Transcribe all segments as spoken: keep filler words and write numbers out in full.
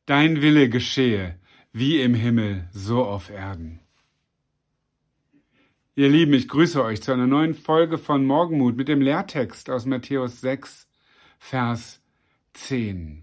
Dein Wille geschehe, wie im Himmel, so auf Erden. Ihr Lieben, ich grüße euch zu einer neuen Folge von Morgenmut mit dem Lehrtext aus Matthäus sechs, Vers zehn.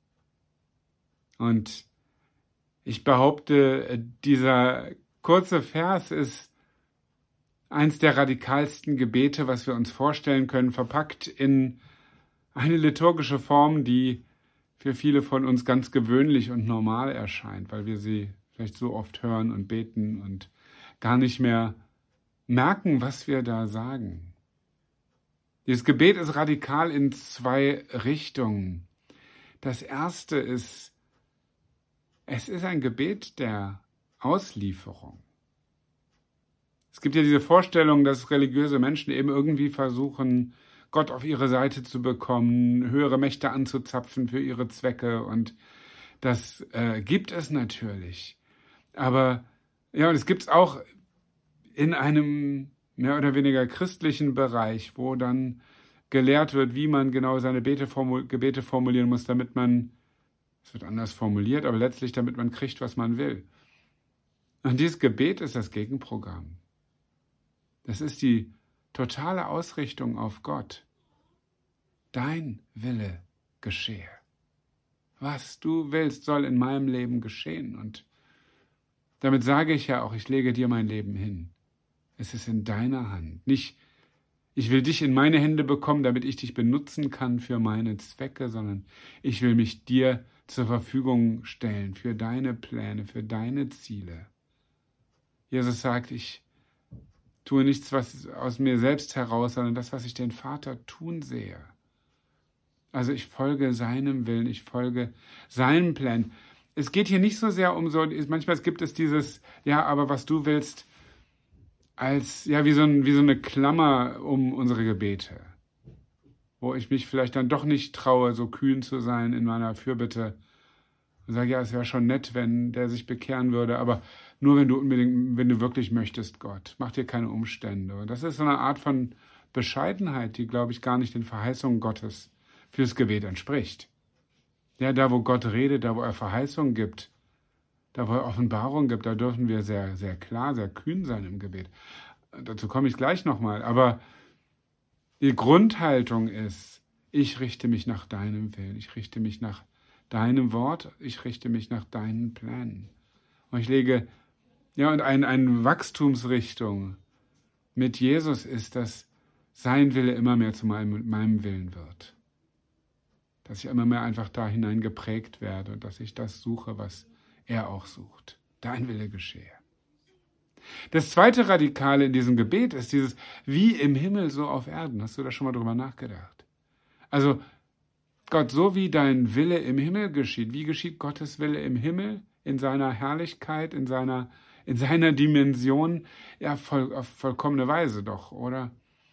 Und ich behaupte, dieser kurze Vers ist eins der radikalsten Gebete, was wir uns vorstellen können, verpackt in eine liturgische Form, die für viele von uns ganz gewöhnlich und normal erscheint, weil wir sie vielleicht so oft hören und beten und gar nicht mehr merken, was wir da sagen. Dieses Gebet ist radikal in zwei Richtungen. Das erste ist, es ist ein Gebet der Auslieferung. Es gibt ja diese Vorstellung, dass religiöse Menschen eben irgendwie versuchen, Gott auf ihre Seite zu bekommen, höhere Mächte anzuzapfen für ihre Zwecke, und das äh, gibt es natürlich. Aber ja, und es gibt es auch in einem mehr oder weniger christlichen Bereich, wo dann gelehrt wird, wie man genau seine Bete formul- Gebete formulieren muss, damit man, es wird anders formuliert, aber letztlich damit man kriegt, was man will. Und dieses Gebet ist das Gegenprogramm. Das ist die totale Ausrichtung auf Gott. Dein Wille geschehe. Was du willst, soll in meinem Leben geschehen. Und damit sage ich ja auch, ich lege dir mein Leben hin. Es ist in deiner Hand. Nicht, ich will dich in meine Hände bekommen, damit ich dich benutzen kann für meine Zwecke, sondern ich will mich dir zur Verfügung stellen für deine Pläne, für deine Ziele. Jesus sagt, ich tue nichts was aus mir selbst heraus, sondern das, was ich den Vater tun sehe. Also ich folge seinem Willen, ich folge seinem Plan. Es geht hier nicht so sehr um so, manchmal gibt es dieses, ja, aber was du willst, als, ja, wie so, ein, wie so eine Klammer um unsere Gebete, wo ich mich vielleicht dann doch nicht traue, so kühn zu sein in meiner Fürbitte. Und sage, ja, es wäre schon nett, wenn der sich bekehren würde, aber nur wenn du unbedingt, wenn du wirklich möchtest, Gott. Mach dir keine Umstände. Und das ist so eine Art von Bescheidenheit, die, glaube ich, gar nicht den Verheißungen Gottes fürs Gebet entspricht. Ja, da wo Gott redet, da wo er Verheißungen gibt, da wo er Offenbarung gibt, da dürfen wir sehr, sehr klar, sehr kühn sein im Gebet. Dazu komme ich gleich nochmal. Aber die Grundhaltung ist, ich richte mich nach deinem Willen, ich richte mich nach deinem Wort, ich richte mich nach deinen Plänen. Und ich lege, ja, und ein, eine Wachstumsrichtung mit Jesus ist, dass sein Wille immer mehr zu meinem, meinem Willen wird. Dass ich immer mehr einfach da hinein geprägt werde und dass ich das suche, was er auch sucht. Dein Wille geschehe. Das zweite Radikale in diesem Gebet ist dieses, wie im Himmel, so auf Erden. Hast du da schon mal drüber nachgedacht? Also, Gott, so wie dein Wille im Himmel geschieht, wie geschieht Gottes Wille im Himmel, in seiner Herrlichkeit, in seiner, in seiner Dimension, ja, voll, auf vollkommene Weise doch, oder?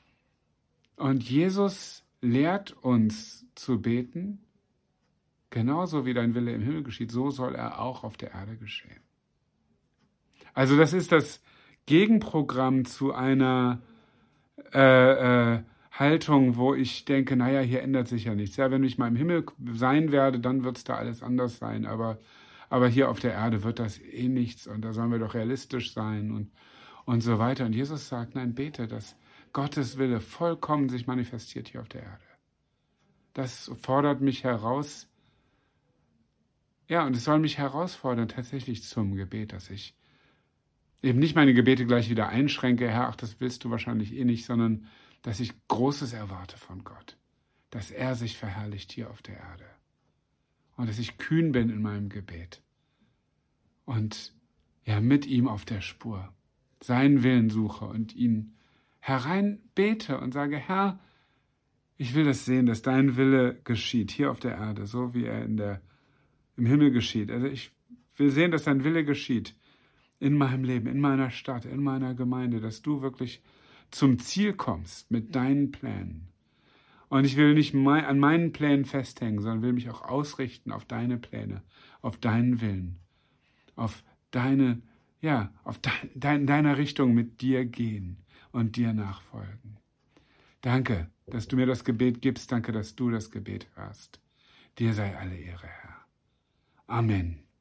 Und Jesus lehrt uns zu beten, genauso wie dein Wille im Himmel geschieht, so soll er auch auf der Erde geschehen. Also das ist das Gegenprogramm zu einer äh, äh, Haltung, wo ich denke, naja, hier ändert sich ja nichts. Ja, wenn ich mal im Himmel sein werde, dann wird es da alles anders sein, aber, aber hier auf der Erde wird das eh nichts und da sollen wir doch realistisch sein und, und so weiter. Und Jesus sagt, nein, bete, dass Gottes Wille vollkommen sich manifestiert hier auf der Erde. Das fordert mich heraus, ja, und es soll mich herausfordern tatsächlich zum Gebet, dass ich eben nicht meine Gebete gleich wieder einschränke, Herr, ach, das willst du wahrscheinlich eh nicht, sondern dass ich Großes erwarte von Gott, dass er sich verherrlicht hier auf der Erde und dass ich kühn bin in meinem Gebet und ja, mit ihm auf der Spur seinen Willen suche und ihn hereinbete und sage, Herr, ich will das sehen, dass dein Wille geschieht hier auf der Erde, so wie er in der, im Himmel geschieht. Also ich will sehen, dass dein Wille geschieht in meinem Leben, in meiner Stadt, in meiner Gemeinde, dass du wirklich zum Ziel kommst mit deinen Plänen. Und ich will nicht mein, an meinen Plänen festhängen, sondern will mich auch ausrichten auf deine Pläne, auf deinen Willen, auf deine, ja, auf dein, deiner Richtung mit dir gehen und dir nachfolgen. Danke, dass du mir das Gebet gibst. Danke, dass du das Gebet hörst. Dir sei alle Ehre, Herr. Amen.